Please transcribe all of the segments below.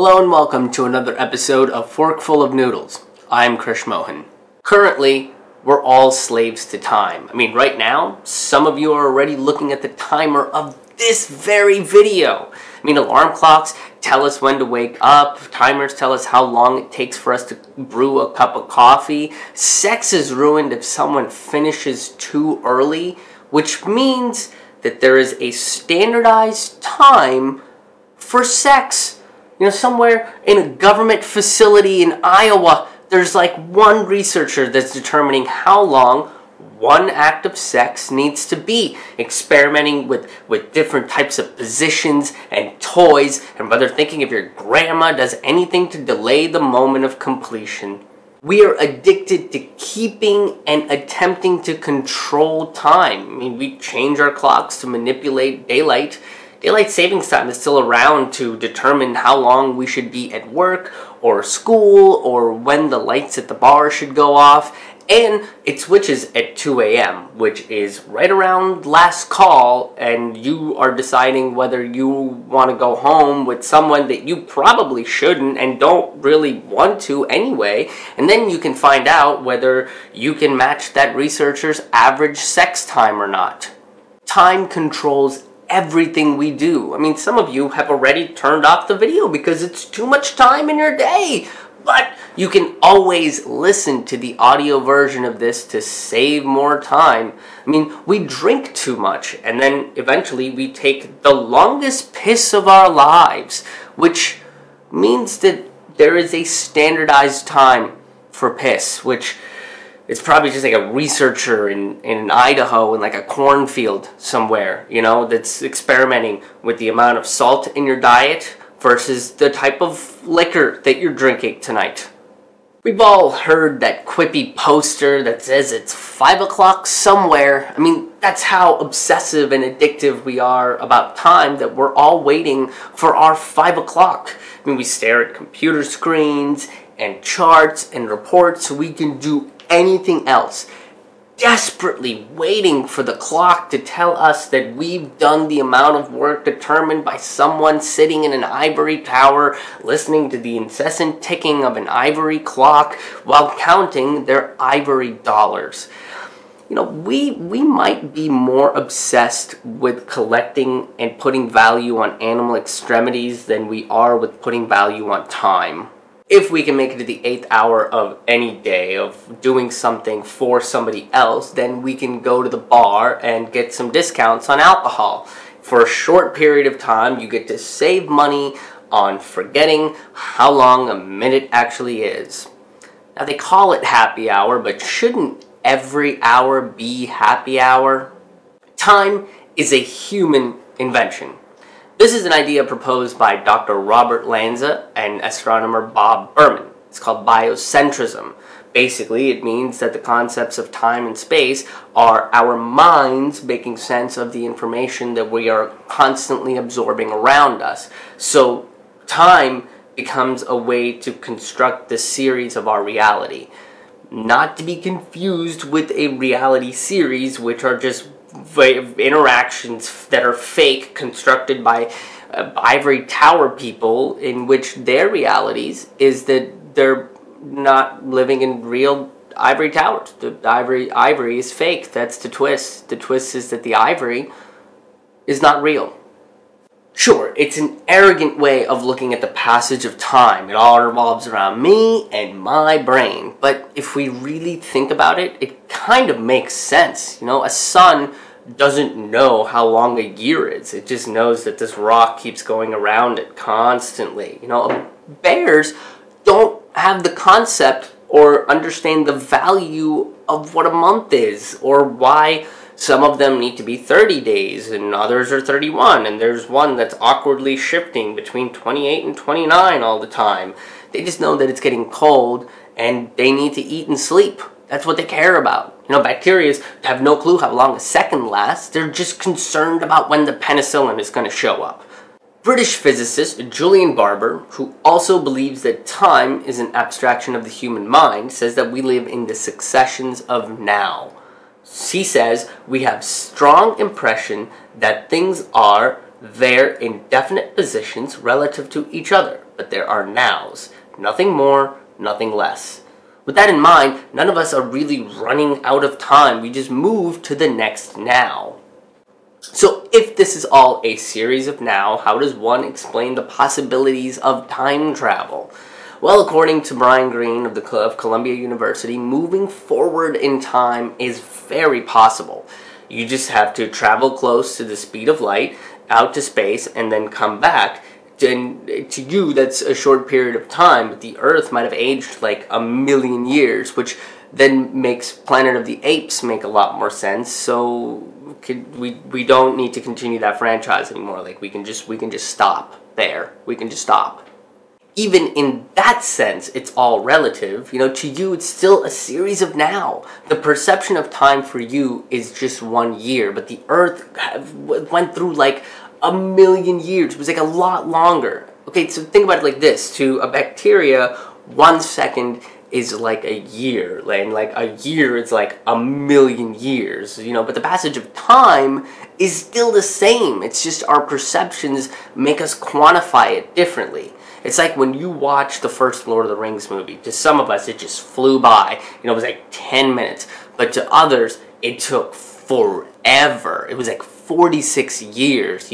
Hello and welcome to another episode of Forkful of Noodles. I'm Krish Mohan. Currently, we're all slaves to time. Right now, some of you are already looking at the timer of this very video. Alarm clocks tell us when to wake up. Timers tell us how long it takes for us to brew a cup of coffee. Sex is ruined if someone finishes too early, which means that there is a standardized time for sex. Somewhere in a government facility in Iowa, there's one researcher that's determining how long one act of sex needs to be, experimenting with different types of positions and toys, and whether thinking if your grandma does anything to delay the moment of completion. We are addicted to keeping and attempting to control time. We change our clocks to manipulate daylight. Daylight savings time is still around to determine how long we should be at work or school or when the lights at the bar should go off. And it switches at 2 a.m., which is right around last call, and you are deciding whether you want to go home with someone that you probably shouldn't and don't really want to anyway. And then you can find out whether you can match that researcher's average sex time or not. Time controls everything we do. Some of you have already turned off the video because it's too much time in your day. But you can always listen to the audio version of this to save more time. We drink too much, and then eventually we take the longest piss of our lives, which means that there is a standardized time for piss, which it's probably just a researcher in Idaho in a cornfield somewhere, that's experimenting with the amount of salt in your diet versus the type of liquor that you're drinking tonight. We've all heard that quippy poster that says it's 5 o'clock somewhere. That's how obsessive and addictive we are about time, that we're all waiting for our 5 o'clock. We stare at computer screens and charts and reports so we can do anything else, desperately waiting for the clock to tell us that we've done the amount of work determined by someone sitting in an ivory tower, listening to the incessant ticking of an ivory clock while counting their ivory dollars. We might be more obsessed with collecting and putting value on animal extremities than we are with putting value on time. If we can make it to the 8th hour of any day of doing something for somebody else, then we can go to the bar and get some discounts on alcohol. For a short period of time, you get to save money on forgetting how long a minute actually is. Now, they call it happy hour, but shouldn't every hour be happy hour? Time is a human invention. This is an idea proposed by Dr. Robert Lanza and astronomer Bob Berman. It's called biocentrism. Basically, it means that the concepts of time and space are our minds making sense of the information that we are constantly absorbing around us. So, time becomes a way to construct the series of our reality. Not to be confused with a reality series, which are just interactions that are fake, constructed by ivory tower people, in which their realities is that they're not living in real ivory towers. The ivory is fake. That's the twist. The twist is that the ivory is not real. Sure, it's an arrogant way of looking at the passage of time. It all revolves around me and my brain. But if we really think about it, it kind of makes sense. A sun doesn't know how long a year is. It just knows that this rock keeps going around it constantly. Bears don't have the concept or understand the value of what a month is, or why some of them need to be 30 days and others are 31, and there's one that's awkwardly shifting between 28 and 29 all the time. They just know that it's getting cold and they need to eat and sleep. That's what they care about. Bacteria have no clue how long a second lasts. They're just concerned about when the penicillin is going to show up. British physicist Julian Barber, who also believes that time is an abstraction of the human mind, says that we live in the successions of now. He says we have strong impression that things are there in definite positions relative to each other. but there are nows. Nothing more, nothing less. With that in mind, none of us are really running out of time. We just move to the next now. So if this is all a series of now, how does one explain the possibilities of time travel? Well, according to Brian Greene of Columbia University, moving forward in time is very possible. You just have to travel close to the speed of light, out to space, and then come back. And to you, that's a short period of time, but the Earth might have aged like 1,000,000 years, which then makes Planet of the Apes make a lot more sense. So we don't need to continue that franchise anymore. Like we can just stop there. We can just stop. Even in that sense, it's all relative. To you, it's still a series of now. The perception of time for you is just 1 year, but the Earth went through like 1,000,000 years. It was like a lot longer. Okay, so think about it like this. To a bacteria, 1 second is like a year, and like a year is like 1,000,000 years, but the passage of time is still the same. It's just our perceptions make us quantify it differently. It's like when you watch the first Lord of the Rings movie. To some of us, it just flew by. It was like 10 minutes. But to others, it took forever. It was like 46 years.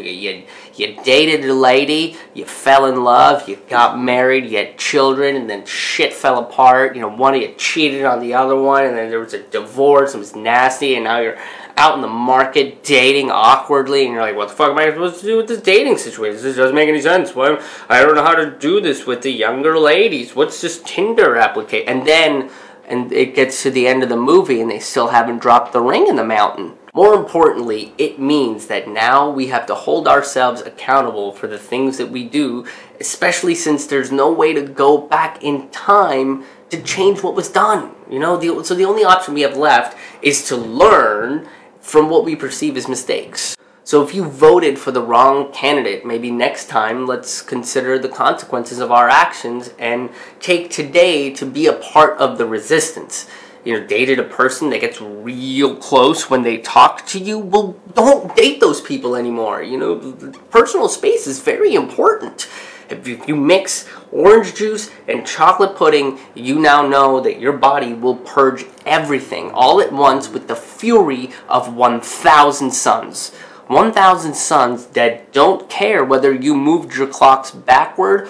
You dated a lady, you fell in love, you got married, you had children, and then shit fell apart. One of you cheated on the other one, and then there was a divorce, it was nasty, and now you're out in the market dating awkwardly, and you're like, what the fuck am I supposed to do with this dating situation? This doesn't make any sense. I don't know how to do this with the younger ladies. What's this Tinder application? And it gets to the end of the movie, and they still haven't dropped the ring in the mountain. More importantly, it means that now we have to hold ourselves accountable for the things that we do, especially since there's no way to go back in time to change what was done. So the only option we have left is to learn from what we perceive as mistakes. So if you voted for the wrong candidate, maybe next time let's consider the consequences of our actions and take today to be a part of the resistance. Dated a person that gets real close when they talk to you, well, don't date those people anymore. Personal space is very important. If you mix orange juice and chocolate pudding, you now know that your body will purge everything all at once with the fury of 1,000 suns. 1,000 suns that don't care whether you moved your clocks backward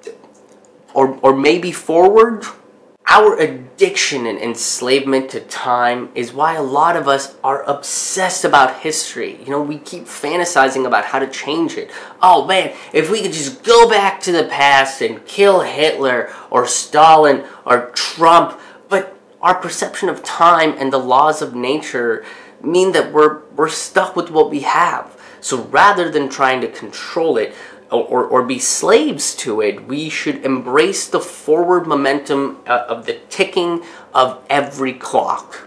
or maybe forward. Our addiction and enslavement to time is why a lot of us are obsessed about history. We keep fantasizing about how to change it. Oh man, if we could just go back to the past and kill Hitler or Stalin or Trump. But our perception of time and the laws of nature mean that we're stuck with what we have. So rather than trying to control it, or be slaves to it, we should embrace the forward momentum of the ticking of every clock.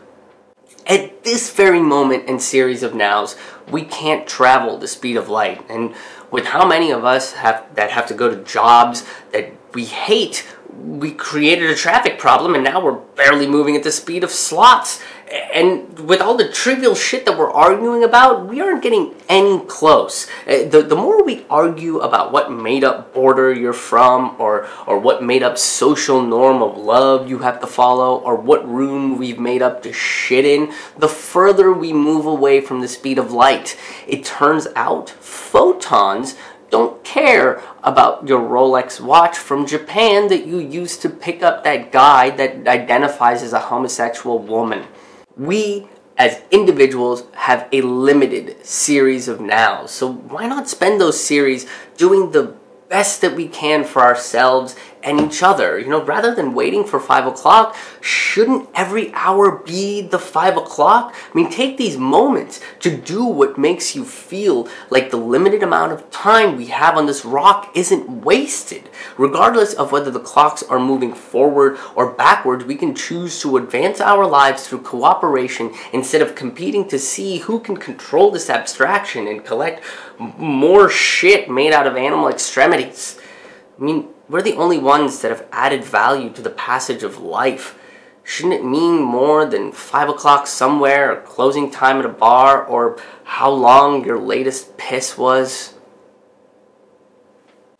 At this very moment and series of nows, we can't travel the speed of light. And with how many of us have to go to jobs that we hate, we created a traffic problem, and now we're barely moving at the speed of sloths. And with all the trivial shit that we're arguing about, we aren't getting any close. The more we argue about what made-up border you're from, or what made-up social norm of love you have to follow, or what room we've made up to shit in, the further we move away from the speed of light. It turns out photons don't care about your Rolex watch from Japan that you used to pick up that guy that identifies as a homosexual woman. We, as individuals, have a limited series of nows. So why not spend those series doing the best that we can for ourselves and each other? Rather than waiting for 5 o'clock, shouldn't every hour be the 5 o'clock? Take these moments to do what makes you feel like the limited amount of time we have on this rock isn't wasted. Regardless of whether the clocks are moving forward or backwards, we can choose to advance our lives through cooperation instead of competing to see who can control this abstraction and collect more shit made out of animal extremities. We're the only ones that have added value to the passage of life. Shouldn't it mean more than 5 o'clock somewhere, or closing time at a bar, or how long your latest piss was?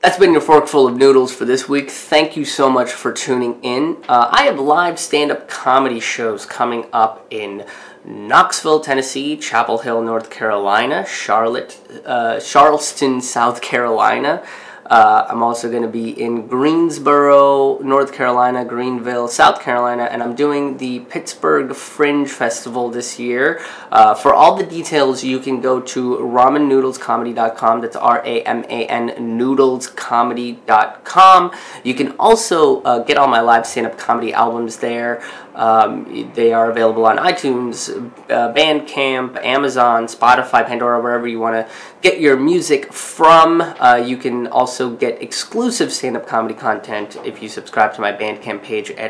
That's been your forkful of noodles for this week. Thank you so much for tuning in. I have live stand-up comedy shows coming up in Knoxville, Tennessee, Chapel Hill, North Carolina, Charleston, South Carolina. I'm also going to be in Greensboro, North Carolina, Greenville, South Carolina, and I'm doing the Pittsburgh Fringe Festival this year. For all the details, you can go to ramennoodlescomedy.com. That's RAMAN noodlescomedy.com. You can also get all my live stand-up comedy albums there. They are available on iTunes, Bandcamp, Amazon, Spotify, Pandora, wherever you want to get your music from. You can also get exclusive stand-up comedy content if you subscribe to my Bandcamp page at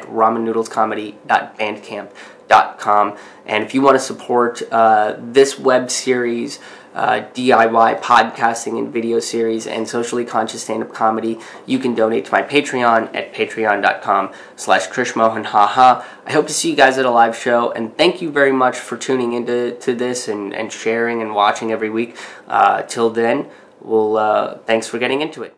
ramennoodlescomedy.bandcamp.com. And if you want to support this web series, DIY podcasting and video series, and socially conscious stand-up comedy, you can donate to my Patreon at patreon.com/KrishMohan. I hope to see you guys at a live show, and thank you very much for tuning into this and sharing and watching every week. Till then, thanks for getting into it.